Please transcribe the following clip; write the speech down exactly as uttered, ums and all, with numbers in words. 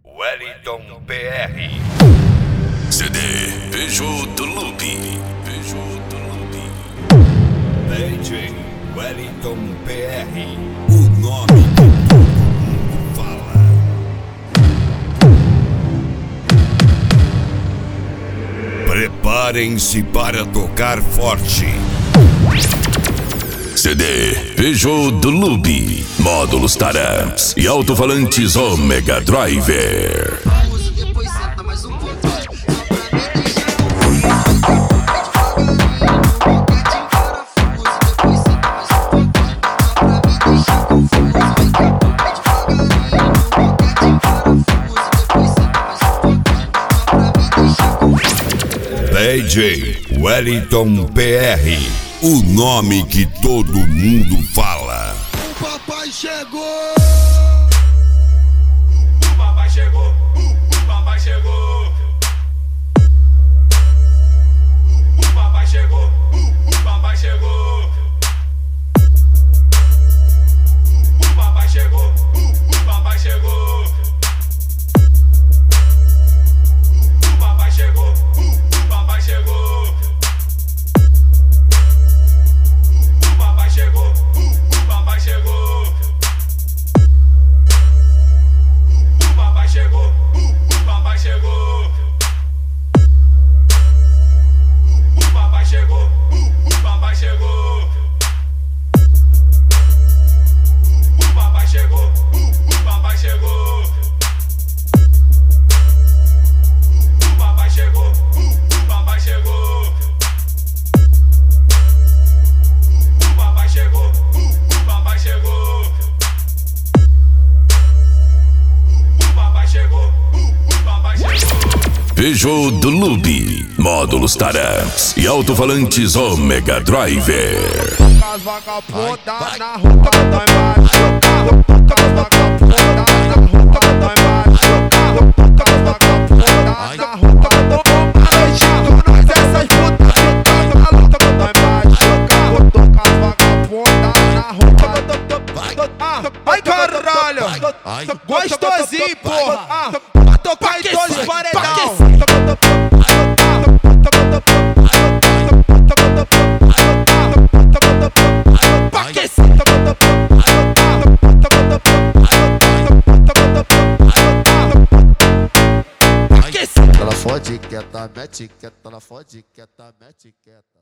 Wellington P R. C D Peugeot do Loop. Peugeot do Loop. D J Wellington P R. O nome que todo mundo fala. Preparem-se para tocar forte. C D Peugeot do Loop, módulos Taramps e alto-falantes Omega Driver. D J Wellington P R. O nome que todo mundo fala. O papai chegou! O papai chegou! O papai chegou! O papai chegou! O papai chegou! O papai chegou! O papai chegou! O papai chegou! O papai chegou! Peugeot do Loop, módulos Taramps e alto-falantes Omega Driver. As vagabundas na rua tá embaixo do carro. As vagabundas na rua tá embaixo do carro. As vagabundas na rua tá embaixo. Nós essas putas chutando a luta tá embaixo do carro. As vagabundas na rua. Ai caralho, gostosinho porra. Pra tocar em todos os paredão. Ela fode quieta, mete quieta, ela fode quieta, mete quieta.